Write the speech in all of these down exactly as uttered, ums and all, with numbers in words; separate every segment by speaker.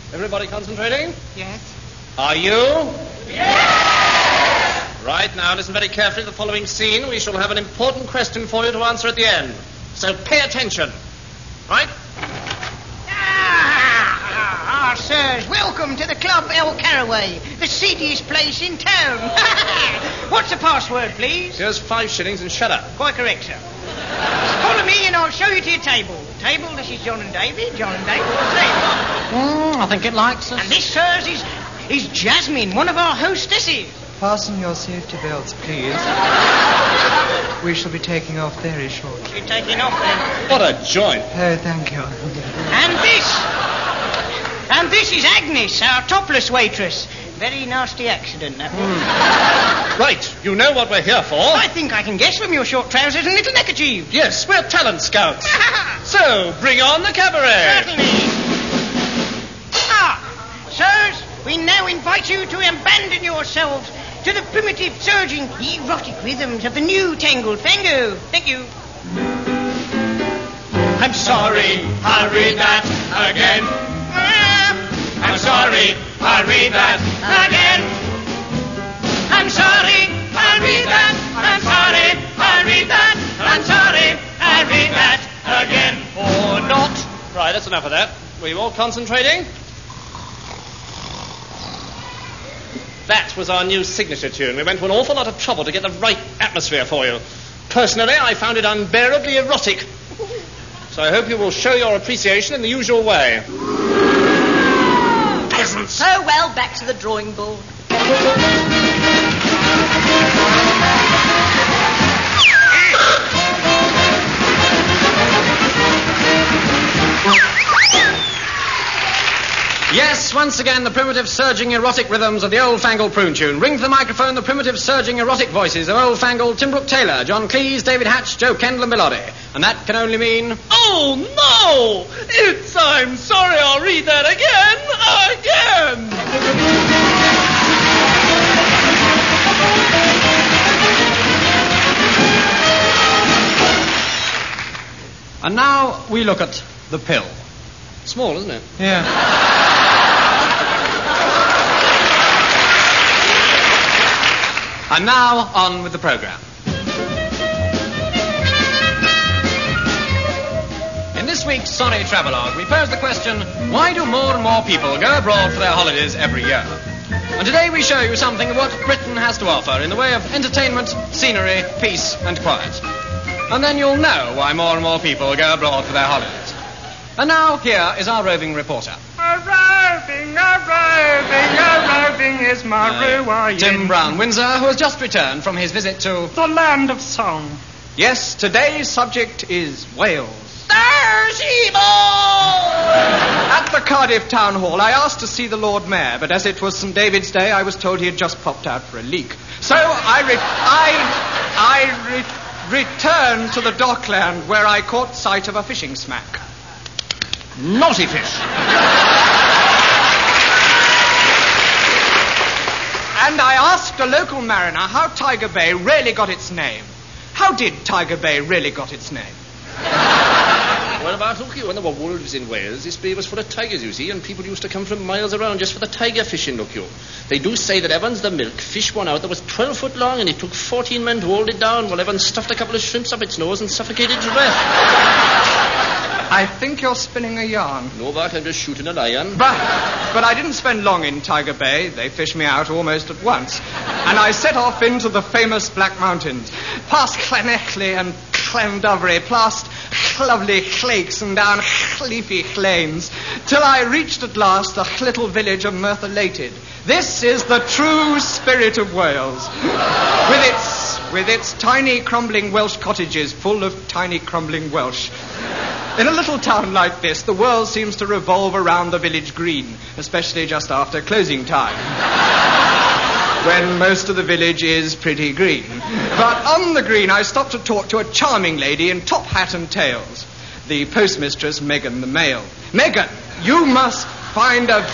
Speaker 1: Everybody concentrating?
Speaker 2: Yes.
Speaker 1: Are you?
Speaker 2: Yes!
Speaker 1: Right, now listen very carefully to the following scene. We shall have an important question for you to answer at the end. So pay attention. Right?
Speaker 2: Ah, ah, sirs, welcome to the Club El Caraway, the seediest place in town. What's the password, please?
Speaker 1: Here's five shillings and shut up.
Speaker 2: Quite correct, sir. Follow me and I'll show you to your table. Table, this is John and David. John and David, table.
Speaker 3: Mm, I think it likes us.
Speaker 2: And this, sirs, is, is Jasmine, one of our hostesses.
Speaker 4: Fasten your safety belts, please. We shall be taking off very shortly.
Speaker 2: You're taking off then.
Speaker 1: What a joint.
Speaker 4: Oh, thank you.
Speaker 2: And this, and this is Agnes, our topless waitress. Very nasty accident, that one.
Speaker 1: Mm. Right, you know what we're here for.
Speaker 2: I think I can guess from your short trousers and little neckerchief.
Speaker 1: Yes, we're talent scouts. So, bring on the cabaret.
Speaker 2: Certainly. Ah, sirs, we now invite you to abandon yourselves to the primitive, surging, erotic rhythms of the new tangled fango. Thank you.
Speaker 5: I'm sorry, I'll read that again. I'm sorry, I'll read that again. I'm sorry, I'll read that. I'm sorry, I'll read that. I'm sorry, I'll read that again.
Speaker 1: Or not. Right, that's enough of that. Were you all concentrating? That was our new signature tune. We went to an awful lot of trouble to get the right atmosphere for you. Personally, I found it unbearably erotic. So I hope you will show your appreciation in the usual way. Peasants.
Speaker 6: Oh, well, back to the drawing board.
Speaker 3: Yes, once again, the primitive, surging, erotic rhythms of the old-fangled prune tune. Ring to the microphone the primitive, surging, erotic voices of old-fangled Tim Brooke Taylor, John Cleese, David Hatch, Joe Kendall and Bill Oddie. And that can only mean...
Speaker 5: Oh, no! It's I'm sorry, I'll read that again, again!
Speaker 3: And now we look at the pill.
Speaker 1: Small, isn't it?
Speaker 4: Yeah.
Speaker 3: And now, on with the programme. In this week's Sorry Travelogue, we pose the question, why do more and more people go abroad for their holidays every year? And today we show you something of what Britain has to offer in the way of entertainment, scenery, peace and quiet. And then you'll know why more and more people go abroad for their holidays. And now, here is our roving reporter.
Speaker 7: Arriving, arriving, arriving is my
Speaker 3: Uh,
Speaker 7: Ruayin.
Speaker 3: Tim Brown Windsor, who has just returned from his visit to...
Speaker 7: The land of song.
Speaker 4: Yes, today's subject is Wales.
Speaker 2: There's evil!
Speaker 4: At the Cardiff Town Hall, I asked to see the Lord Mayor, but as it was Saint David's Day, I was told he had just popped out for a leak. So I re- I, I re- returned to the dockland where I caught sight of a fishing smack.
Speaker 1: Naughty fish.
Speaker 4: And I asked a local mariner how Tiger Bay really got its name. How did Tiger Bay really got its name?
Speaker 1: Well, about look you, when there were wolves in Wales, this bay was full of tigers, you see, and people used to come from miles around just for the tiger fishing, look you. They do say that Evans the milk fished one out that was twelve foot long, and it took fourteen men to hold it down, while Evans stuffed a couple of shrimps up its nose and suffocated to death.
Speaker 4: I think you're spinning a yarn.
Speaker 1: No, but I'm just shooting a lion.
Speaker 4: But, but I didn't spend long in Tiger Bay. They fished me out almost at once. And I set off into the famous Black Mountains, past Llanelli and Llandovery, past lovely lakes and down leafy lanes, till I reached at last the little village of Merthyr Lated. This is the true spirit of Wales, with its, with its tiny crumbling Welsh cottages full of tiny crumbling Welsh. In a little town like this, the world seems to revolve around the village green, especially just after closing time, when most of the village is pretty green. But on the green, I stopped to talk to a charming lady in top hat and tails, the postmistress Megan the Male. Megan, you must find a...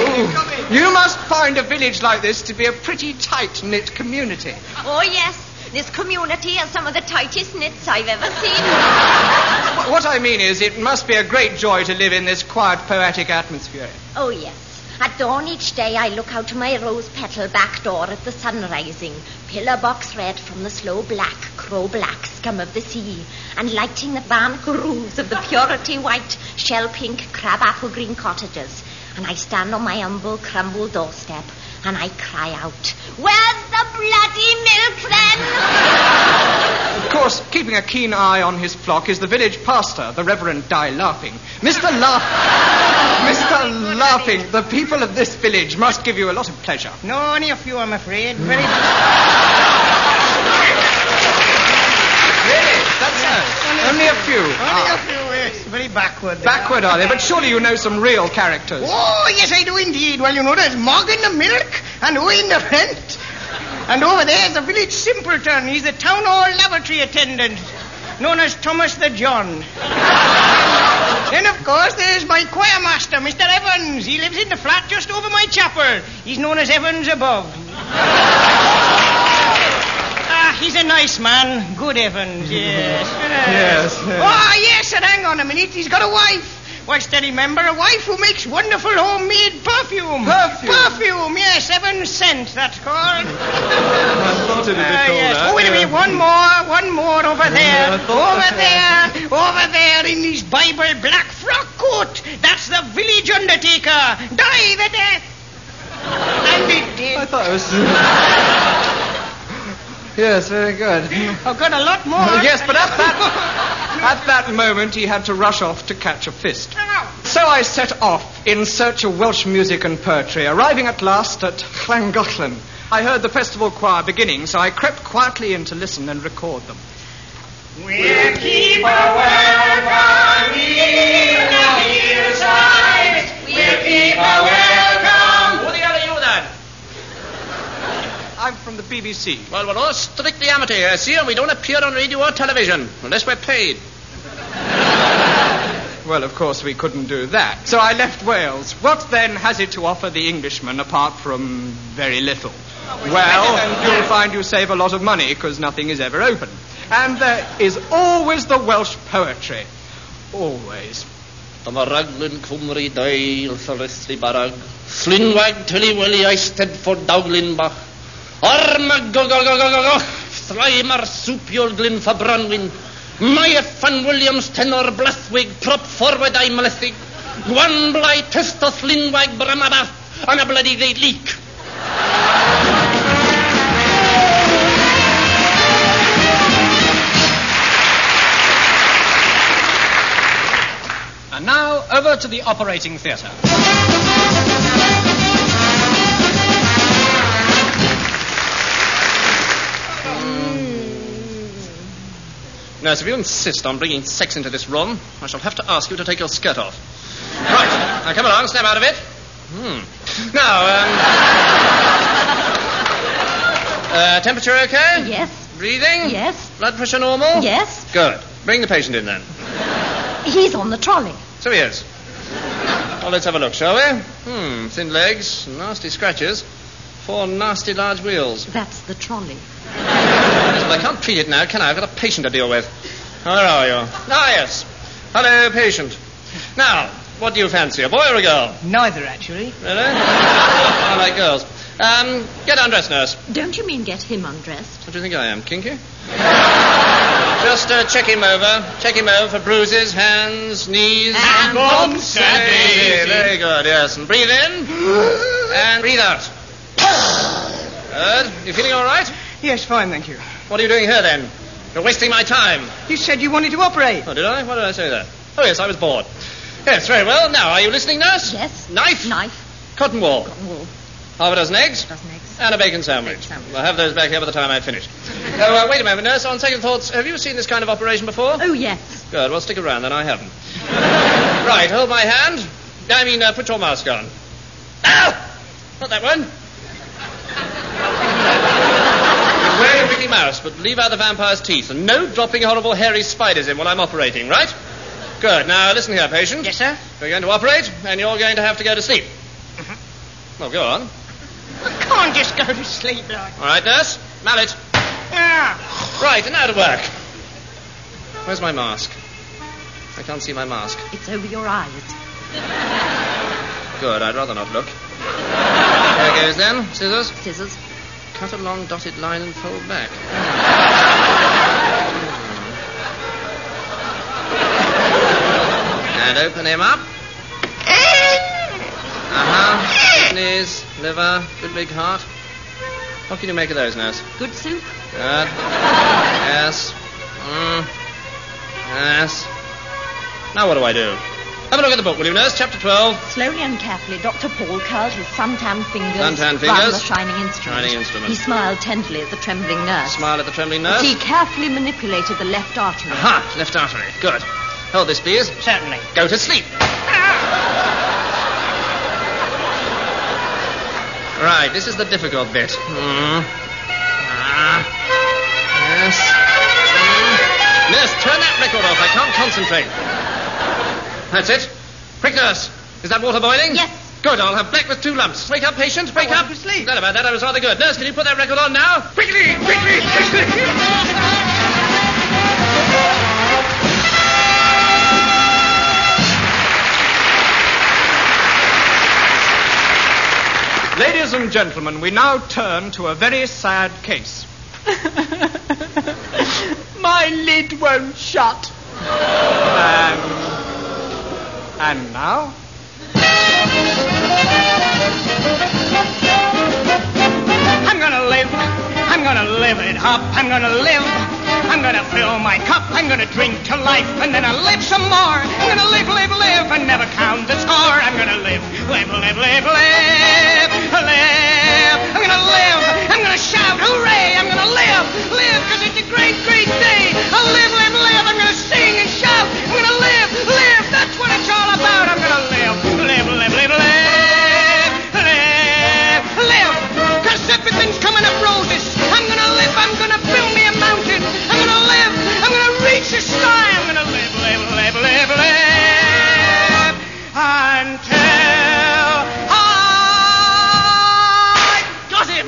Speaker 4: you, you must find a village like this to be a pretty tight-knit community.
Speaker 6: Oh, yes. This community has some of the tightest knits I've ever seen.
Speaker 4: What I mean is, it must be a great joy to live in this quiet, poetic atmosphere.
Speaker 6: Oh, yes. At dawn each day, I look out to my rose-petal back door at the sun rising, pillar box red from the slow black, crow-black scum of the sea, and lighting the barnacle roofs of the purity white, shell-pink, crab-apple green cottages. And I stand on my humble, crumbled doorstep, and I cry out, "Where's the bloody milk, then?"
Speaker 4: Of course, keeping a keen eye on his flock is the village pastor, the Reverend Die Laughing. Mister Laugh... Mister Laughing, the people of this village must give you a lot of pleasure.
Speaker 2: No, only a few, I'm afraid. Very...
Speaker 4: Really? That's so? Only, only a few.
Speaker 2: Only
Speaker 4: ah.
Speaker 2: a few, yes. Very backward.
Speaker 4: Backward, are they? But surely you know some real characters.
Speaker 2: Oh, yes, I do indeed. Well, you know, there's Morgan the Milk and Owen the Rent. And over there's the village simpleton. He's the town hall lavatory attendant, known as Thomas the John. Then, of course, there's my choir master, Mister Evans. He lives in the flat just over my chapel. He's known as Evans Above. Ah, he's a nice man. Good Evans, yes.
Speaker 4: Yes, yes.
Speaker 2: Oh, yes, and hang on a minute. He's got a wife. Well, steady member, a wife who makes wonderful homemade perfume.
Speaker 4: Perfume?
Speaker 2: Perfume, yes, Seven Cent, that's called.
Speaker 4: I thought it a bit
Speaker 2: Ah,
Speaker 4: colder.
Speaker 2: yes. Oh, wait a minute, one more, one more over there.
Speaker 4: I thought
Speaker 2: Over
Speaker 4: that-
Speaker 2: there, over there in his Bible black frock coat. That's the village undertaker. Die the death. And it did.
Speaker 4: I thought it was... Yes, very good.
Speaker 2: I've got a lot more.
Speaker 4: Yes, but at that, at that moment he had to rush off to catch a fist. So I set off in search of Welsh music and poetry, arriving at last at Llangollen. I heard the festival choir beginning, so I crept quietly in to listen and record them.
Speaker 5: We'll keep a welcome in the hillsides. We'll keep a welcome.
Speaker 1: Who the hell are you then?
Speaker 4: I'm from the B B C.
Speaker 1: Well, we're all strictly amateur here, see, and we don't appear on radio or television unless we're paid.
Speaker 4: Well, of course, we couldn't do that. So I left Wales. What then has it to offer the Englishman apart from very little? Well, you'll find you save a lot of money because nothing is ever open. And there is always the Welsh poetry. Always.
Speaker 1: Dyma raglen Cwmri dail thyrithli barag. Flynwag tyli weli eistedd for dawlin bach. Armag gogogogogog. Thraim ar swpiol glyn fa branwyn. Mae Fan Williams tenor blathwig prop forward I mlethig. Gwan blai tysto Flynwag bramabath. And a bloody great leak.
Speaker 3: And now, over to the operating theatre.
Speaker 1: Nurse, if you insist on bringing sex into this room, I shall have to ask you to take your skirt off. Right, now come along, snap out of it. Hmm. Now, um... uh, temperature okay?
Speaker 6: Yes.
Speaker 1: Breathing?
Speaker 6: Yes.
Speaker 1: Blood pressure normal?
Speaker 6: Yes.
Speaker 1: Good. Bring the patient in then.
Speaker 6: He's on the trolley.
Speaker 1: So he is. Well, let's have a look, shall we? Hmm, thin legs, nasty scratches, four nasty large wheels.
Speaker 6: That's the trolley.
Speaker 1: Well, I can't treat it now, can I? I've got a patient to deal with. Where are you? Ah, yes. Hello, patient. Now, what do you fancy, a boy or a girl?
Speaker 2: Neither, actually.
Speaker 1: Really? I like girls. Um, get undressed, nurse.
Speaker 6: Don't you mean get him undressed?
Speaker 1: What do you think I am, kinky? Just uh, check him over. Check him over for bruises, hands, knees.
Speaker 2: And bumps and
Speaker 1: Very, very good, yes. And breathe in. And breathe out. Good. You feeling all right?
Speaker 2: Yes, fine, thank you.
Speaker 1: What are you doing here, then? You're wasting my time.
Speaker 2: You said you wanted to operate.
Speaker 1: Oh, did I? Why did I say that? Oh, yes, I was bored. Yes, very well. Now, are you listening, nurse?
Speaker 6: Yes.
Speaker 1: Knife?
Speaker 6: Knife.
Speaker 1: Cotton wool.
Speaker 6: Cotton wool.
Speaker 1: Half a dozen eggs?
Speaker 6: Dozen eggs.
Speaker 1: And a bacon sandwich.
Speaker 6: Bacon sandwich.
Speaker 1: I'll have those back here by the time I've finished. Oh, uh, wait a moment, nurse. On second thoughts, have you seen this kind of operation before?
Speaker 6: Oh, yes.
Speaker 1: Good. Well, stick around, then. I haven't. Right, hold my hand. I mean, uh, put your mask on. Ow! Not that one. Beware of Mickey Mouse, but leave out the vampire's teeth. And no dropping horrible hairy spiders in while I'm operating, right? Good. Now, listen here, patient.
Speaker 2: Yes, sir?
Speaker 1: We're going to operate, and you're going to have to go to sleep. Well, go on.
Speaker 2: I can't just go to sleep like.
Speaker 1: All right, nurse. Mallet.
Speaker 2: Yeah.
Speaker 1: Right, and now to work. Where's my mask? I can't see my mask.
Speaker 6: It's over your eyes.
Speaker 1: Good, I'd rather not look. There it goes then. Scissors.
Speaker 6: Scissors.
Speaker 1: Cut a long dotted line and fold back. And open him up. Uh-huh. Kidneys, liver, good big heart. What can you make of those, nurse?
Speaker 6: Good soup.
Speaker 1: Good. Yes. Mm. Yes. Now what do I do? Have a look at the book, will you, nurse? Chapter twelve.
Speaker 6: Slowly and carefully, Doctor Paul curled his sun-tanned fingers
Speaker 1: Sun-tanned
Speaker 6: round
Speaker 1: fingers.
Speaker 6: the shining instrument.
Speaker 1: Shining instrument.
Speaker 6: He smiled tenderly at the trembling nurse.
Speaker 1: Smile at the trembling nurse.
Speaker 6: He carefully manipulated the left artery.
Speaker 1: Aha, left artery. Good. Hold this, please.
Speaker 2: Certainly.
Speaker 1: Go to sleep. Right, this is the difficult bit. Mm. Ah. Yes. Mm. Nurse, turn that record off. I can't concentrate. That's it. Quick, nurse. Is that water boiling?
Speaker 6: Yes.
Speaker 1: Good, I'll have black with two lumps. Wake up, patient. Wake
Speaker 2: I
Speaker 1: up.
Speaker 2: want to sleep.
Speaker 1: Forgot about that. I was rather good. Nurse, can you put that record on now? Quickly, quickly, quickly.
Speaker 4: Ladies and gentlemen, we now turn to a very sad case.
Speaker 7: My lid won't shut.
Speaker 4: And, and now?
Speaker 2: I'm gonna live. I'm gonna live it up. I'm gonna live. I'm gonna fill my cup. I'm gonna drink to life, and then I'll live some more. I'm gonna live, live, live, and never count the score. I'm gonna live, live, live, live, live, live. I'm gonna live. I'm gonna shout, hooray! I'm gonna live, live, because it's a great, great day. I'll live, live, live. I'm gonna sing and shout. I'm gonna live, live. That's what it's all about. I'm gonna live, live, live, live, live, live, live. Because everything's coming up roses. I'm gonna live. I'm gonna build me a mountain. I'm gonna live. I'm gonna reach the sky. I'm gonna live, live, live, live, live until I got him.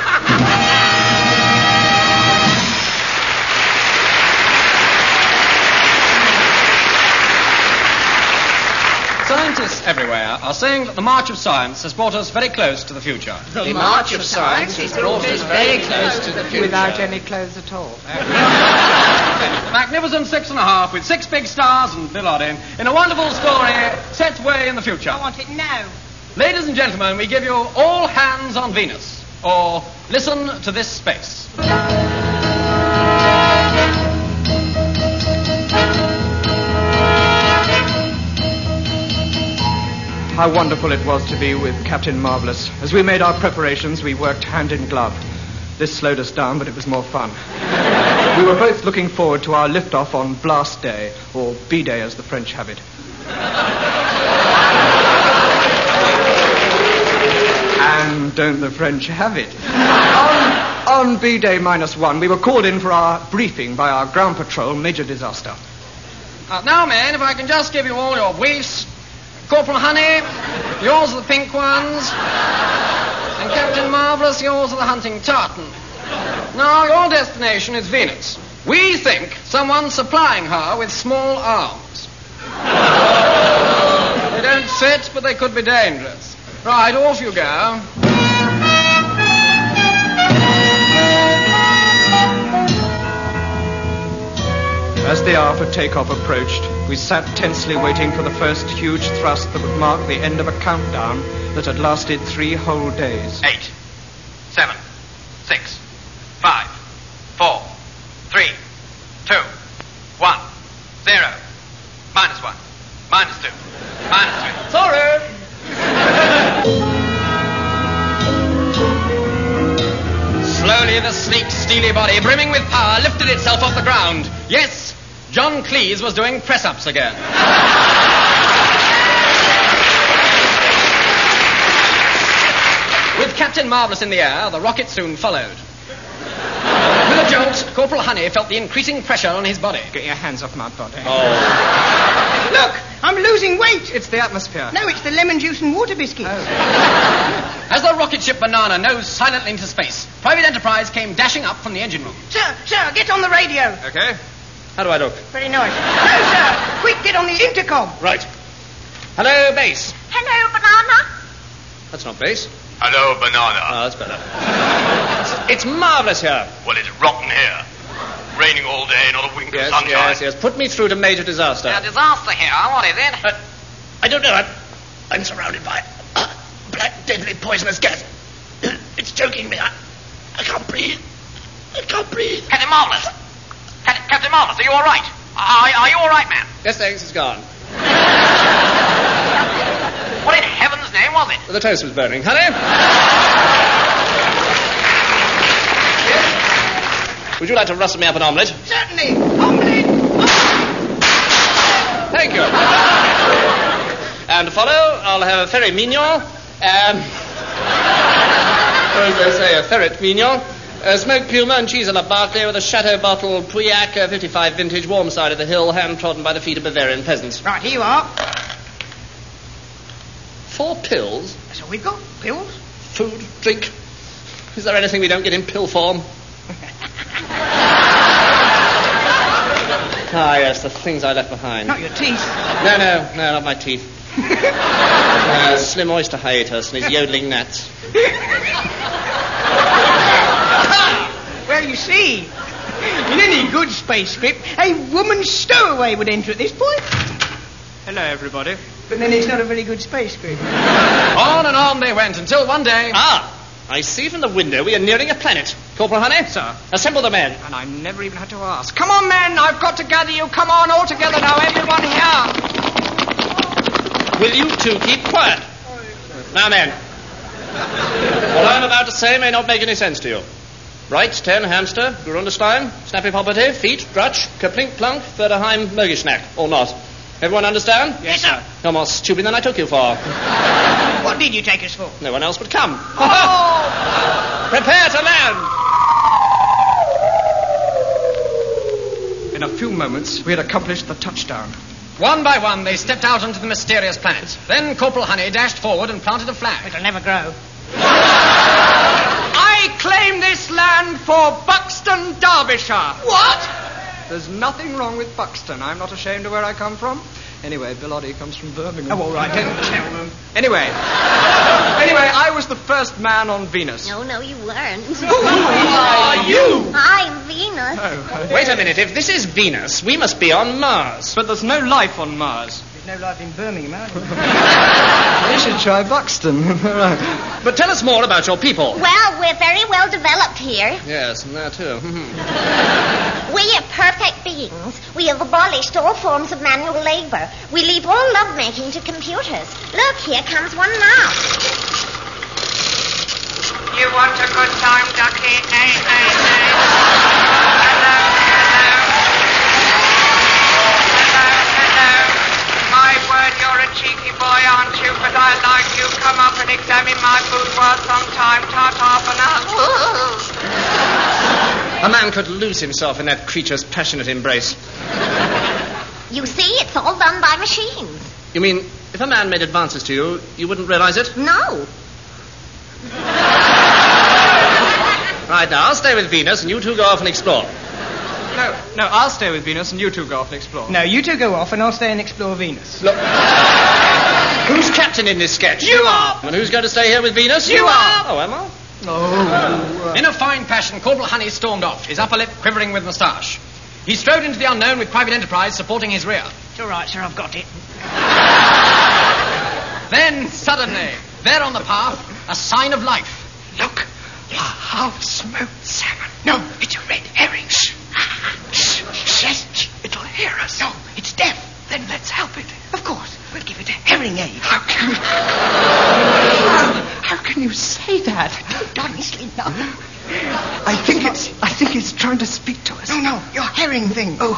Speaker 3: Scientists everywhere are saying that the march of science has brought us very close to the future.
Speaker 1: The march of science has brought us very close to the future.
Speaker 4: Without any clothes at all.
Speaker 3: The magnificent six and a half with six big stars and Bill Oddin in a wonderful story set way in the future.
Speaker 2: I want it now.
Speaker 3: Ladies and gentlemen, we give you All Hands on Venus, or Listen to This Space.
Speaker 4: How wonderful it was to be with Captain Marvelous. As we made our preparations, we worked hand in glove. This slowed us down, but it was more fun. We were both looking forward to our liftoff on Blast Day, or B-Day as the French have it. And don't the French have it? on, on B-Day minus one, we were called in for our briefing by our ground patrol, Major Disaster.
Speaker 3: Uh, now, men, if I can just give you all your briefs. Corporal Honey, yours are the pink ones. And Captain Marvelous, yours are the hunting tartan. Now, your destination is Venus. We think someone's supplying her with small arms. They don't fit, but they could be dangerous. Right, off you go.
Speaker 4: As the hour for takeoff approached, we sat tensely waiting for the first huge thrust that would mark the end of a countdown that had lasted three whole days.
Speaker 8: Eight, seven, six, five, four, three, two, one, zero, minus one, minus two, minus three.
Speaker 3: Sorry. Slowly, the sleek, steely body, brimming with power, lifted itself off the ground. Yes, John Cleese was doing press-ups again. With Captain Marvelous in the air, the rocket soon followed. With a jolt, Corporal Honey felt the increasing pressure on his body.
Speaker 4: Get your hands off my body.
Speaker 1: Oh.
Speaker 2: Look, I'm losing weight.
Speaker 4: It's the atmosphere.
Speaker 2: No, it's the lemon juice and water biscuits.
Speaker 4: Oh.
Speaker 3: As the rocket ship Banana nosed silently into space, Private Enterprise came dashing up from the engine room.
Speaker 2: Sir, sir, get on the radio.
Speaker 4: Okay.
Speaker 1: How do I look?
Speaker 2: Very nice. No, sir. Quick, get on the intercom.
Speaker 1: Right. Hello, base.
Speaker 6: Hello, Banana.
Speaker 1: That's not base.
Speaker 8: Hello, Banana.
Speaker 1: Oh, that's better. It's marvellous here.
Speaker 8: Well, it's rotten here. Raining all day, not a wink
Speaker 1: Yes,
Speaker 8: of sunshine.
Speaker 1: yes, yes. Put me through to major disaster.
Speaker 3: A disaster here, what is it?
Speaker 1: Uh, I don't know. I'm, I'm surrounded by uh, black, deadly, poisonous gas. It's choking me. I, I can't breathe. I can't breathe.
Speaker 8: Captain Marvelous. Captain, Captain Marvelous, are you all right? Are, are you all right, man?
Speaker 1: Yes, thanks. It's gone.
Speaker 8: What in heaven's name was it?
Speaker 1: The toast was burning. Honey? Would you like to rustle me up an omelette?
Speaker 2: Certainly. Omelette.
Speaker 1: Thank you. And to follow, I'll have a ferry mignon. Um, or as they say, a ferret mignon. A smoked puma and cheese a la Barclay with a Chateau bottle Pauillac, uh, fifty-five vintage, warm side of the hill, hand-trodden by the feet of Bavarian peasants.
Speaker 2: Right, here you are.
Speaker 1: Four pills?
Speaker 2: That's all we've got. Pills.
Speaker 1: Food, drink. Is there anything we don't get in pill form? Ah, yes, the things I left behind.
Speaker 2: Not your teeth.
Speaker 1: No, no, no, not my teeth. uh, slim oyster hiatus and his yodeling gnats.
Speaker 2: Well, you see, in any good space script, a woman's stowaway would enter at this point.
Speaker 4: Hello, everybody.
Speaker 2: But then it's not a very good space script.
Speaker 3: On and on they went until one day...
Speaker 1: Ah, I see from the window we are nearing a planet. Corporal Honey?
Speaker 4: Sir.
Speaker 1: Assemble the men.
Speaker 4: And I never even had to ask. Come on, men. I've got to gather you. Come on, all together now. Everyone here.
Speaker 1: Will you two keep quiet? Now, men. What I'm about to say may not make any sense to you. Right, ten, hamster, Grundestein, snappy poppety, feet, drutch, kerplink, plunk, Förderheim, Mögischnack, or not. Everyone understand?
Speaker 2: Yes, sir.
Speaker 1: No more stupid than I took you for.
Speaker 2: What did you take us for?
Speaker 1: No one else would come.
Speaker 2: Oh!
Speaker 1: Prepare to land!
Speaker 4: In a few moments, we had accomplished the touchdown.
Speaker 3: One by one, they stepped out onto the mysterious planet. Then Corporal Honey dashed forward and planted a flag.
Speaker 2: It'll never grow.
Speaker 4: I claim this land for Buxton, Derbyshire.
Speaker 2: What?
Speaker 4: There's nothing wrong with Buxton. I'm not ashamed of where I come from. Anyway, Bill Oddie comes from Birmingham.
Speaker 2: Oh, all right, don't tell them.
Speaker 4: Anyway. Anyway, I was the first man on Venus.
Speaker 6: No, no, you weren't.
Speaker 2: Who are you?
Speaker 6: I'm Venus.
Speaker 4: Oh,
Speaker 1: Wait a minute. If this is Venus, we must be on Mars.
Speaker 4: but there's no life on Mars.
Speaker 2: There's no life in Birmingham, are there?
Speaker 4: We should try Buxton.
Speaker 1: But tell us more about your people.
Speaker 6: Well, we're very well developed here.
Speaker 1: Yes, and there too.
Speaker 6: We are perfect beings. We have abolished all forms of manual labor. We leave all lovemaking to computers. Look, here comes one now.
Speaker 9: You want a good time, Ducky? Hey, hey, hey. Hello, hello. Hello, hello. My word, you're a cheeky boy, aren't you? But I like you. Come up and examine my boudoir sometime. Ta-ta for now.
Speaker 1: A man could lose himself in that creature's passionate embrace.
Speaker 6: You see, it's all done by machines.
Speaker 1: You mean, if a man made advances to you, you wouldn't realize it?
Speaker 6: No.
Speaker 1: Right, now, I'll stay with Venus, and you two go off and explore.
Speaker 4: No, no, I'll stay with Venus and you two go off and explore.
Speaker 2: No, you two go off and I'll stay and explore Venus.
Speaker 1: Look. Who's captain in this sketch?
Speaker 2: You are!
Speaker 1: And who's going to stay here with Venus?
Speaker 2: You are!
Speaker 1: Oh, am I?
Speaker 4: Oh.
Speaker 3: In a fine passion, Corporal Honey stormed off, his upper lip quivering with moustache. He strode into the unknown with Private Enterprise supporting his rear.
Speaker 2: It's all right, sir, I've got it.
Speaker 3: Then, suddenly, there on the path, a sign of life.
Speaker 2: Look, a half-smoked salmon. No, it's a red herring. Shh. Shh. Yes, it'll hear us. No, it's deaf. Then let's help it. Of course, we'll give it a hearing aid. How can, how can you say that? Honestly, no.
Speaker 10: I think it's. I think it's trying to speak to us.
Speaker 2: No, no, your herring thing. Oh.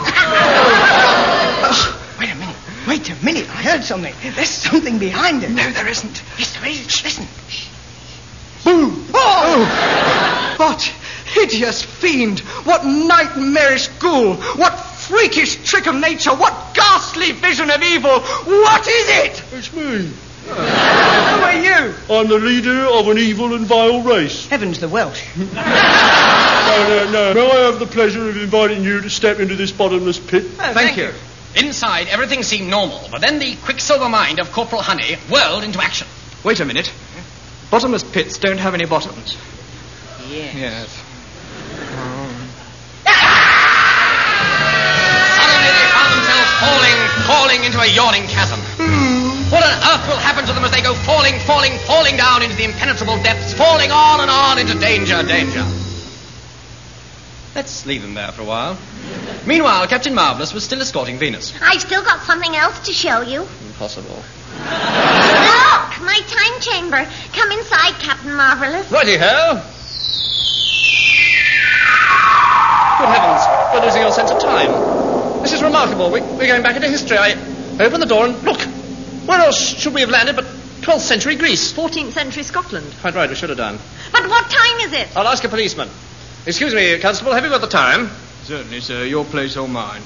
Speaker 2: oh. Wait a minute. Wait a minute. I heard something. There's something behind it.
Speaker 10: No, there isn't.
Speaker 2: Yes, there is. Listen.
Speaker 10: Boom! Oh! What hideous fiend! What nightmarish ghoul! What
Speaker 4: freakish trick of nature? What ghastly vision of evil? What is it?
Speaker 11: It's me.
Speaker 2: Who are you?
Speaker 11: I'm the leader of an evil and vile race.
Speaker 2: Heavens, the Welsh.
Speaker 11: No, no, no. May I have the pleasure of inviting you to step into this bottomless pit?
Speaker 2: Oh, thank,
Speaker 4: Thank
Speaker 2: you.
Speaker 4: you.
Speaker 3: Inside, everything seemed normal, but then the quicksilver mind of Corporal Honey whirled into action.
Speaker 4: Wait a minute. Bottomless pits don't have any bottoms.
Speaker 2: Yes.
Speaker 4: Yes.
Speaker 3: Suddenly they found themselves falling, falling into a yawning chasm. What on earth will happen to them as they go falling, falling, falling down into the impenetrable depths, falling on and on into danger, danger? Let's leave them there for a while. Meanwhile, Captain Marvellous was still escorting Venus.
Speaker 6: I've still got something else to show you.
Speaker 1: Impossible.
Speaker 6: Look, my time chamber. Come inside, Captain Marvellous.
Speaker 1: Righty-ho. Good heavens, we're losing all sense of time. This is remarkable. We, we're going back into history. I open the door and look. Where else should we have landed but twelfth century Greece?
Speaker 12: fourteenth century Scotland.
Speaker 1: Quite right, we should have done.
Speaker 6: But what time is it?
Speaker 1: I'll ask a policeman. Excuse me, Constable, have you got the time?
Speaker 4: Certainly, sir. Your place or mine.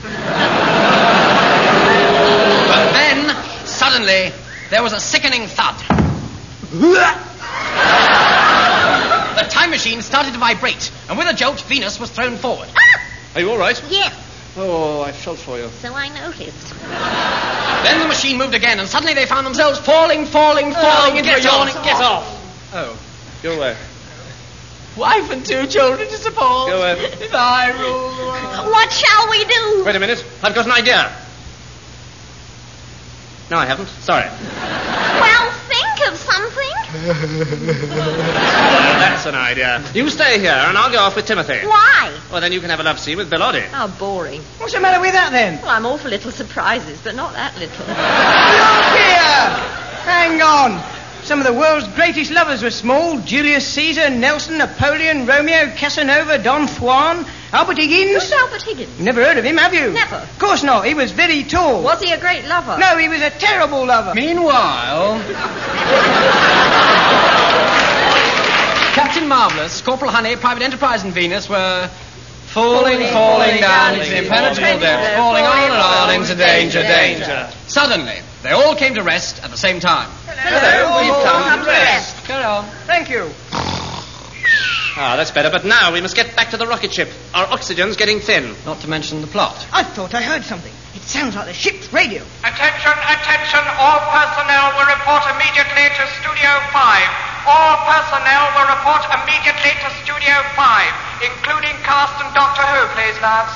Speaker 3: But then, suddenly, there was a sickening thud. The time machine started to vibrate, and with a jolt, Venus was thrown forward.
Speaker 1: Are you all right?
Speaker 6: Yes,
Speaker 1: Oh, I felt for you.
Speaker 6: so I noticed.
Speaker 3: Then the machine moved again, and suddenly they found themselves falling, falling, falling
Speaker 1: Oh,
Speaker 3: into
Speaker 1: get
Speaker 3: a yawning...
Speaker 1: off, get off.
Speaker 3: Oh.
Speaker 1: Go away.
Speaker 7: Wife and two children to support.
Speaker 1: Go away.
Speaker 7: If I rule the world.
Speaker 6: What shall we do?
Speaker 1: Wait a minute. I've got an idea. No, I haven't. Sorry.
Speaker 6: Well, think of something.
Speaker 1: That's an idea. You stay here, and I'll go off with Timothy.
Speaker 6: Why?
Speaker 1: Well, then you can have a love scene with Bellotti.
Speaker 12: How boring.
Speaker 2: What's the matter with that, then?
Speaker 12: Well, I'm all for little surprises, but not that little.
Speaker 2: Look here! Hang on. Some of the world's greatest lovers were small. Julius Caesar, Nelson, Napoleon, Romeo, Casanova, Don Juan, Albert Higgins.
Speaker 12: Who's Albert Higgins?
Speaker 2: Never heard of him, have you?
Speaker 12: Never.
Speaker 2: Of course not. He was very tall.
Speaker 12: Was he a great lover?
Speaker 2: No, he was a terrible lover.
Speaker 3: Meanwhile... Captain Marvellous, Corporal Honey, Private Enterprise and Venus were... Falling, falling, falling down into the impenetrable depths, falling on and on into danger, danger. Suddenly, they all came to rest at the same time.
Speaker 1: Hello, we've come to
Speaker 2: rest.
Speaker 3: Carry on.
Speaker 2: Thank you.
Speaker 1: Ah, that's better, but now we must get back to the rocket ship. Our oxygen's getting thin.
Speaker 3: Not to mention the plot.
Speaker 2: I thought I heard something. It sounds like the ship's radio.
Speaker 9: Attention, attention, all personnel will report immediately to Studio five. All personnel will report immediately to Studio five, including cast and Doctor Who, please, lads.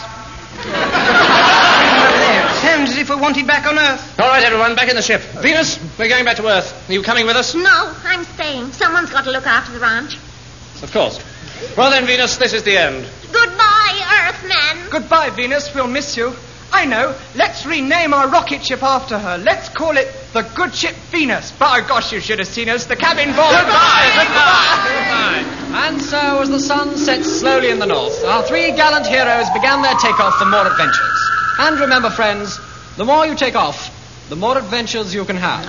Speaker 2: There. Sounds as if we're wanted back on Earth.
Speaker 1: All right, everyone, back in the ship. Venus, we're going back to Earth. Are you coming with us?
Speaker 6: No, I'm staying. Someone's got to look after the ranch.
Speaker 1: Of course. Well then, Venus, this is the end.
Speaker 6: Goodbye, Earthmen.
Speaker 4: Goodbye, Venus. We'll miss you. I know. Let's rename our rocket ship after her. Let's call it the Good Ship Venus. By gosh, you should have seen us. The cabin boy.
Speaker 3: Goodbye, goodbye. And so, as the sun set slowly in the north, our three gallant heroes began their takeoff for more adventures. And remember, friends, the more you take off, the more adventures you can have.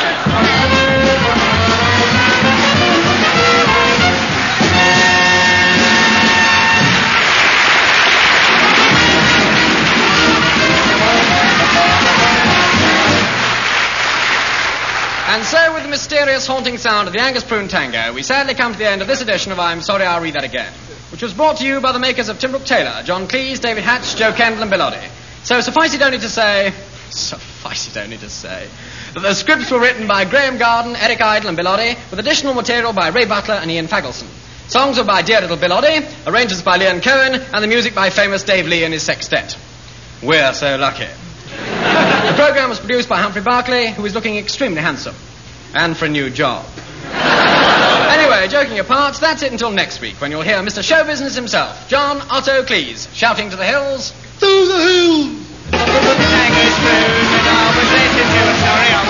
Speaker 3: And so, with the mysterious haunting sound of the Angus Prune Tango, we sadly come to the end of this edition of I'm Sorry I'll Read That Again, which was brought to you by the makers of Timbrook Taylor, John Cleese, David Hatch, Joe Kendall and Bill Oddie. So suffice it only to say, suffice it only to say, that the scripts were written by Graham Garden, Eric Idle and Bill Oddie, with additional material by Ray Butler and Ian Fagelson. Songs were by dear little Bill Oddie, arrangements by Leon Cohen, and the music by famous Dave Lee and his sextet. We're so lucky. The programme was produced by Humphrey Barclay, who is looking extremely handsome. And for a new job. Anyway, joking apart, that's it until next week, when you'll hear Mister Show Business himself, John Otto Cleese, shouting to the hills...
Speaker 11: To the hills!
Speaker 9: Angus Prune, and I was listening to a story